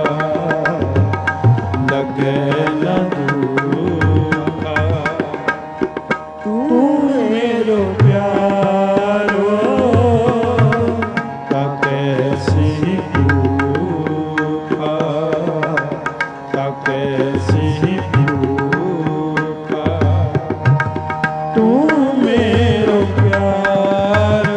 ਲਗੇ ਨਾ ਦੁਖਾ, ਤੂੰ ਮੇਰੋ ਪਿਆਰੋ, ਤਾ ਕੈਸੀ ਭੂਖਾ, ਤਾ ਕੈਸੀ ਭੂਖਾ, ਤੂੰ ਮੇਰੋ ਪਿਆਰੋ।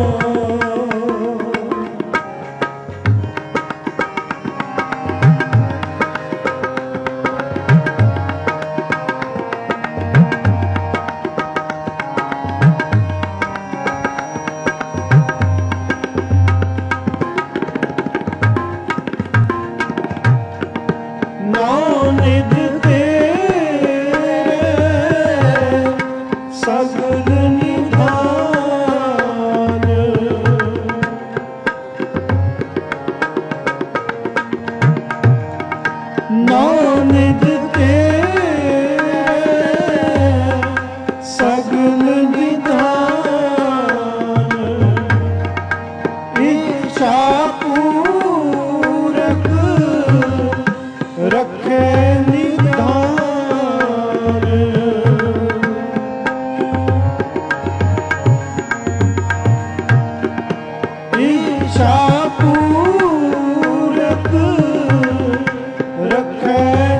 ਨੌ ਨਿਧ ਤੇਰੇ ਸਗਲ ਨਿਧਾਨ, ਨੌ ਨਿਧ ਤੇਰੇ ਸਗਲ ਨਿਧਾਨ, ਇੱਛਾ ਪੂਰਕ ਰੱਖੇ ਨਿਧਾਨ, ਇੱਛਾ ਪੂਰਕ ਰੱਖੇ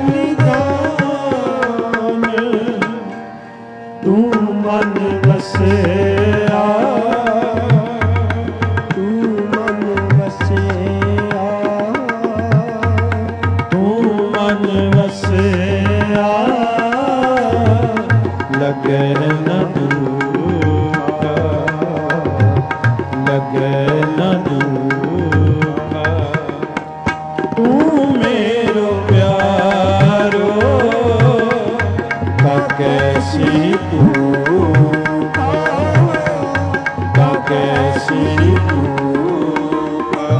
ਨਿਧਾਨ, ਤੂੰ ਮਨ ਵਸਿਆ, ਤੂੰ ਮਨ ਵਸਿਆ, ਤੂੰ ਮਨ ਵਸਿਆ, ਲਗੇ ਨਾ ਦੁਖਾ, ਲਗੇ ਨਾ ਦੁਖਾ, ਤੂੰ ਮੇਰੋ ਪਿਆਰੋ, ਤਾ ਕੈਸੀ ਭੂਖਾ, ਤਾ ਕੈਸੀ ਭੂਖਾ,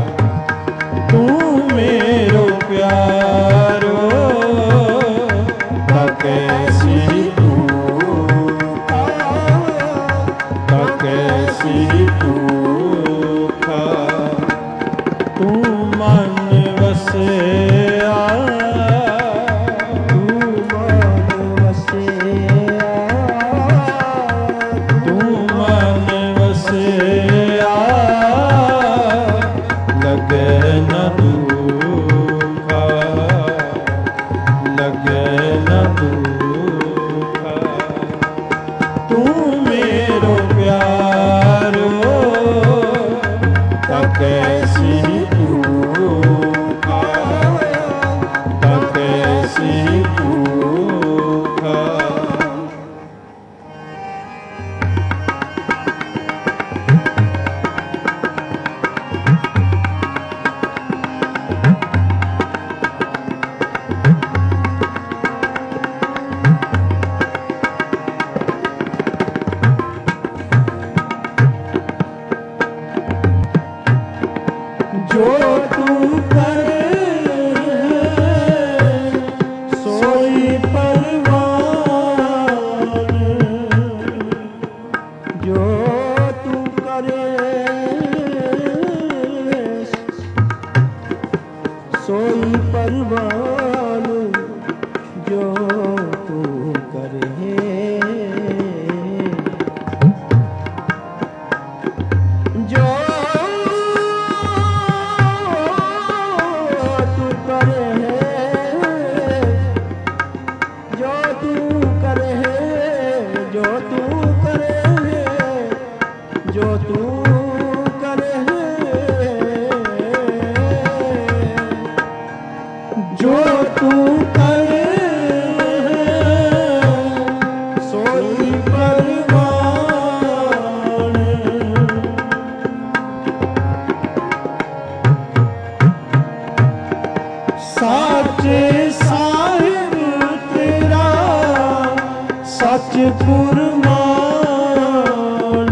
ਤੂੰ ਮੇਰੋ ਪਿਆਰੋ, ਤਾ ਕੈਸੀ ਭੂਖਾ, ਤਾ ਕੈਸੀ ਭੂਖਾ, ਤੂੰ ਮਨ ਵਸਿਆ, ਤੂੰ ਮਨ ਵਸਿਆ, ਤੂੰ ਮਨ ਵਸਿਆ, ਲਗੇ ਨਾ ਦੁਖਾ, ਲਗੇ ਨਾ ਦੁਖਾ, ਤੂੰ ਮੇਰੋ ਪਿਆਰੋ, ਤਾ ਕੈਸੀ ਭੂਖਾ, ਤਾ ਕੈਸੀ ਭੂਖਾ, ਜੋ ਤੂੰ ਕਰੇ ਸੋਈ ਪਰਵਾਨ, ਜੋ ਤੂੰ ਕਰੇ ਸੋਈ ਪਰਵਾਨ, ਜੋ ਤੂੰ ਕਰੇ, ਜੋ ਤੂੰ ਕਰੇ, ਜੋ ਤੂੰ ਕਰੇ, ਜੋ ਤੂੰ ਕਰੇ, ਜੋ ਤੂੰ ਕਰੇ, ਗੁਰਮਾਨ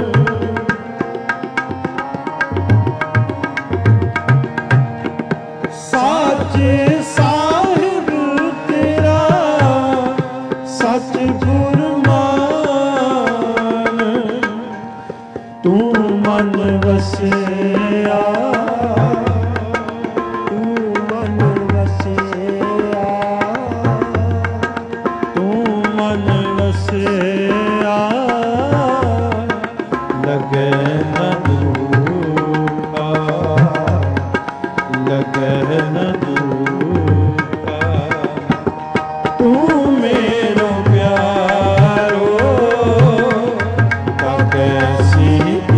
ਸਾਚੇ ਸਾਹਿਬ ਤੇਰਾ ਸਚ ਗੁਰਮਾਨ ਤੂੰ ਮਨ ਵਸਿਆ ਲਗੇ ਨ ਦੂਖਾ ਲਗੇ ਨ ਦੂਖਾ ਤੂੰ ਮੇਰੋ ਪਿਆਰੋ ਕੈਸੀ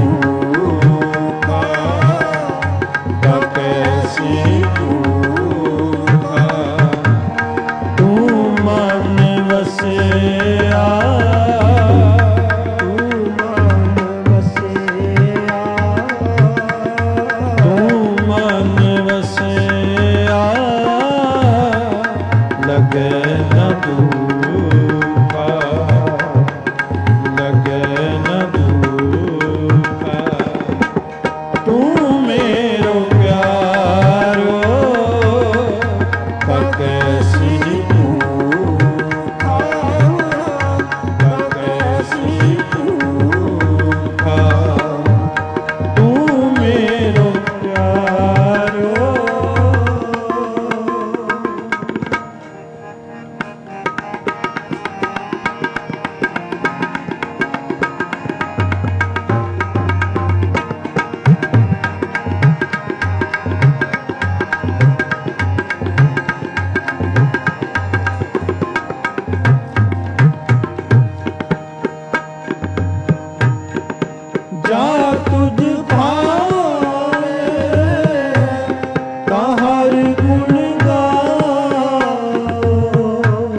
ਦੂਖਾ ਕੈਸੀ ਦੂਖਾ ਤੂੰ ਮਨ ਵਸਿਆ ਲਗੇ ਨ ਦੂਖਾ ਲਗੇ ਨ ਦੂਖਾ ਤੂੰ ਮੇਰੋ ਪਿਆਰੋ ਕੈਸੀ ਦੂਖਾ ਕੈਸੀ ਦੂਖਾ ਤੂੰ ਮੇਰੋ ਪਿਆਰੋ ਜਾ ਤੁਝ ਭਾਵੇ ਤਾ ਹਰ ਗੁਣ ਗਾਓ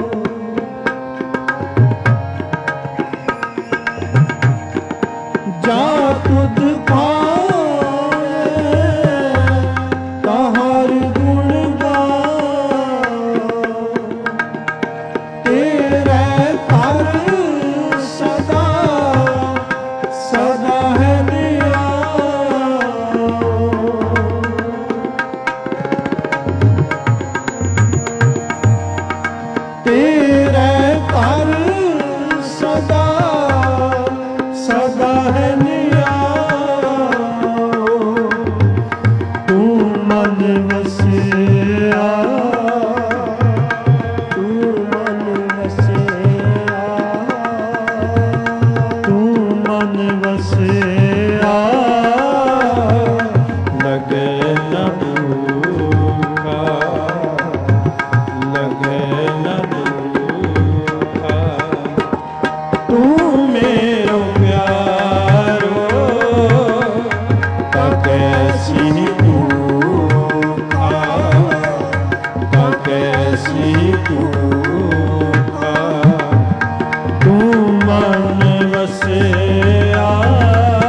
ਜਾ ਤੁਝ ਭਾਵੇ ਤਾ ਹਰ ਗੁਣ ਗਾਓ ਤੇਰੇ ਘਰ ਸਦਾ ਸਦਾ ਹੈ ਤੇਰੇ ਘਰ ਸਦਾ ਸਦਾ ਹੈ ਨਿਆਓ ਤੂੰ ਮਨ ਵਸਿਆ ਤੂੰ ਮਨ ਵਸਿਆ ਤੂੰ ਮਨ ਵਸਿਆ ਲਗੇ ਨ ਦੂਖਾ ਲਗੇ ਨ ਦੂਖਾ ਤੂੰ ਮੇਰੋ ਪਿਆਰੋ ਕੈਸੀ ਦੂਖਾ ਕੈਸੀ ਦੂਖਾ ਤੂੰ ਮਨ ਵਸਿਆ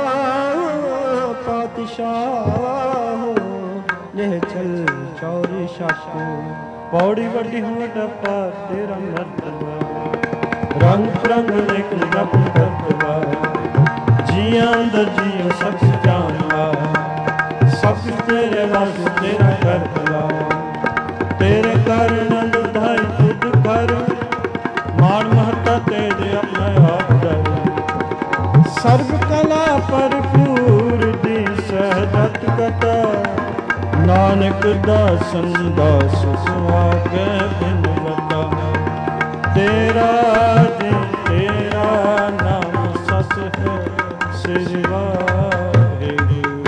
ਪਾਤਸ਼ਾਹ ਨਿਹ ਚਲ ਚੌਰ ਸ਼ਕ ਪੌੜੀ ਵੱਡੀ ਹੋ ਡੱਪਾ ਤੇਰਾ ਮਰਤਬਾ ਰੰਗ ਰੰਗ ਨਿਕ ਨਪ ਕਰਤਬਾ ਜੀਆਂ ਅੰਦਰ ਜੀਉ ਸਭ ਜਾਣਵਾ ਸਭ ਤੇਰੇ ਵਾਸ ਤੇਰਾ ਕਰਤਬਾ ਤੇਰੇ ਕਰ ਨੰਦ ਧਾਈ ਤੁਧ ਕਰ ਮਾਨ ਮਹਤਾ ਤੇਰੇ ਆਪਣੇ ਆਪ ਦਰ ਸਰਬ ਕਲਾ ਭਰਪੂਰ ਦੀ ਸਹਜਤ ਕਥਾ ਨਾਨਕ ਦਾਸਨ ਦਾਸ ਸੁਹਾਗੈ ਬਿਨਵਤਾ ਤੇਰਾ ਜੀ ਤੇਰਾ ਨਾਮ ਸਸ ਹੈ ਸ੍ਰੀ ਵਾਹਿਗੁਰੂ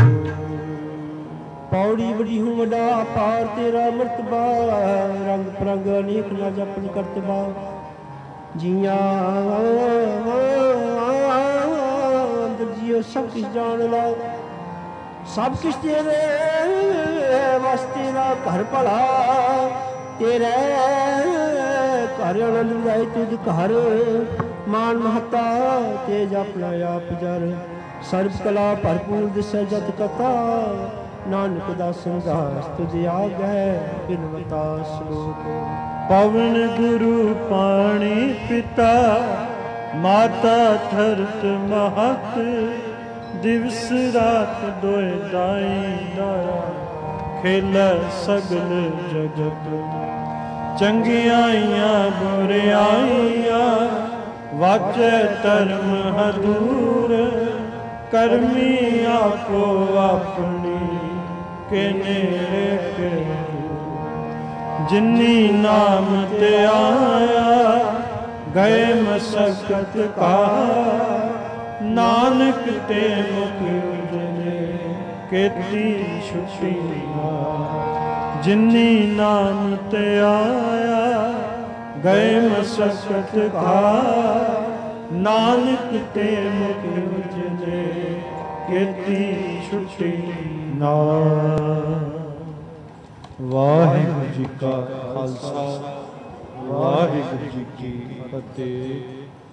ਪੌੜੀ ਵੱਡੀ ਹੂੰ ਵੱਡਾ ਪਾਰ ਤੇਰਾ ਮਰਤਬਾ ਰੰਗ ਪ੍ਰੰਗ ਅਨੇਕ ਨਾ ਜਪਨ ਕਰਤਬਾ ਜੀਆਂ ਅੰਦਰ ਜੀਓ ਸਭ ਕੁਛ ਜਾਣ ਲਾ ਸਭ ਕੁਛ ਤੇਰੇ ਵਾਸਤੇ ਦਾ ਘਰ ਭਲਾ ਤੇਰੇ ਘਰ ਆਨੰਦ ਜਾਏ ਤੁਧ ਘਰ ਮਾਨ ਮਹਤਾ ਤੇਜ ਆਪਣਾ ਆਪ ਜਰ ਸਰਬ ਕਲਾ ਭਰਪੂਰ ਦਿਸੈ ਜਤ ਕਥਾ ਨਾਨਕ ਦਾਸਨ ਦਾਸ ਤੁਝ ਆਗੈ ਬਿਨਵਤਾ ਸਲੋਕ ਪਵਨ ਗੁਰੂ ਪਾਣੀ ਪਿਤਾ ਮਾਤਾ ਧਰਤ ਮਹਤ ਦਿਵਸ ਰਾਤ ਦੋਇ ਦਾਈ ਦਾਇਆ ਖੇਲੈ ਸਗਲ ਜਗਤ ਚੰਗਿਆਈਆਂ ਬੁਰਿਆਈਆਂ ਵਾਚੈ ਧਰਮ ਹਦੂਰ ਕਰਮੀ ਆਪੋ ਆਪਣੀ ਕੇ ਨੇੜੇ ਕੇ ਜਿਨੀ ਨਾਮ ਤੇ ਆਇਆ ਗਏ ਮਸਕਤ ਕਾ ਨਾਨਕ ਤੇ ਮੁਖ ਉਜਲੇ ਕੀਤੀ ਛੁਟੀ ਜਿਨੀ ਨਾਮ ਤੇ ਆਇਆ ਗਏ ਮਸਕਤ ਕਾ ਨਾਨਕ ਤੇ ਮੁਖ ਉਜਲੇ ਕੀਤੀ ਛੁਟੀ ਨਾ ਵਾਹਿਗੁਰੂ ਜੀ ਕਾ ਖਾਲਸਾ ਵਾਹਿਗੁਰੂ ਜੀ ਕੀ ਫਤਿਹ।